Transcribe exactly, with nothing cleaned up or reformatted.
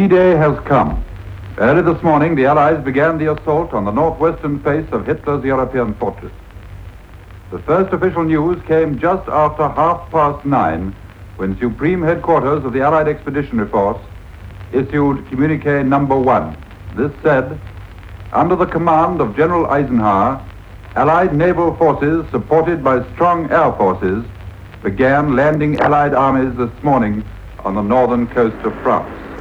D-Day has come. Early this morning, the Allies began the assault on the northwestern face of Hitler's European fortress. The first official news came just after half past nine, when Supreme Headquarters of the Allied Expeditionary Force issued communique number one. This said, under the command of General Eisenhower, Allied naval forces, supported by strong air forces, began landing Allied armies this morning on the northern coast of France.